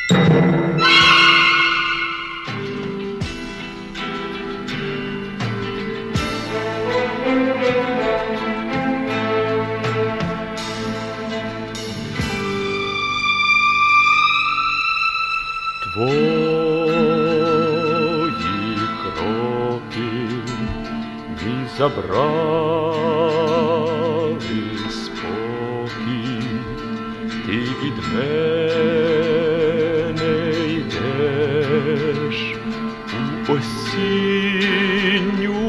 Твої кроки мій забрали спокій, ти від мене йдеш у осінню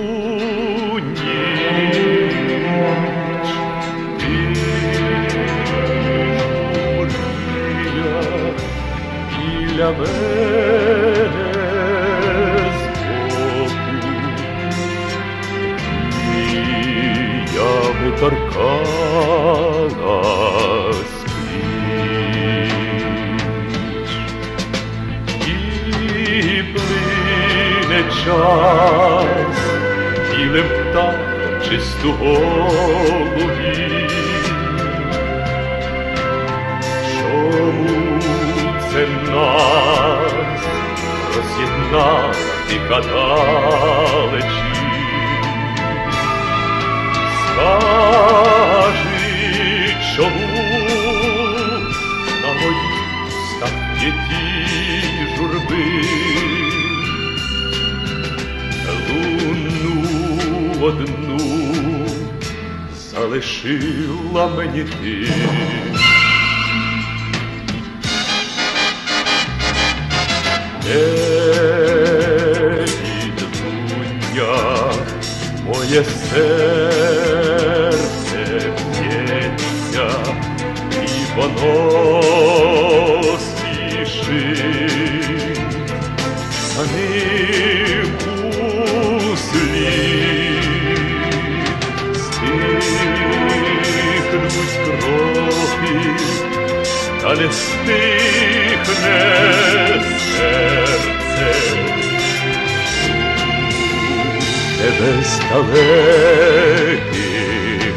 ніч, ти журія біля мене збоку, ями торкалась пліч, і плине час, білим птахом чистоголові. Чому це нас роз'єднати каталечі? Скажи, чому на моїх устах є ті журби? Луну одну залишила мені ти. Де відлуння моє серце б'ється, і воно спішить за ним услід. Стихнуть кроки, та не стихне серце. Тебе з далеких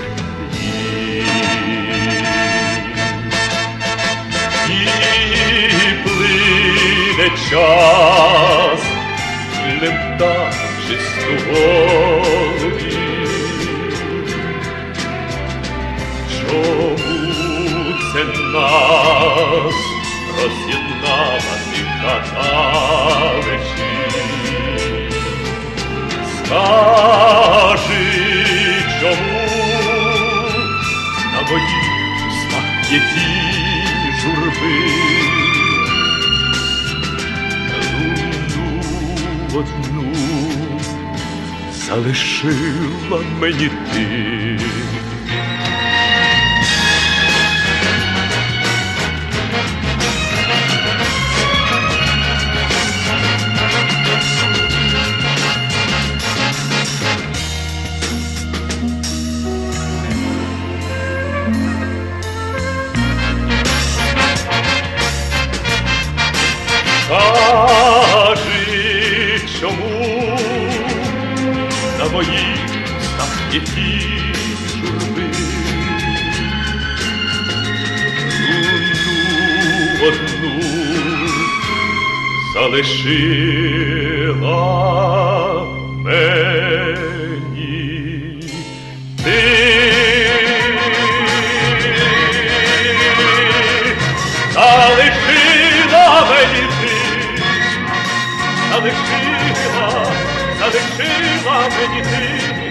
днів. І плине час, білим птахом чистоголові. Чому це нас роз'єднала ти каталечі? Скажи, чому на моїх устах є ті журби? Луну одну залишила мені ти. Скажи, чому на моїх устах є ті журби? Луну одну залишила мені ти. Залишила мені ти. Залишила мені ти.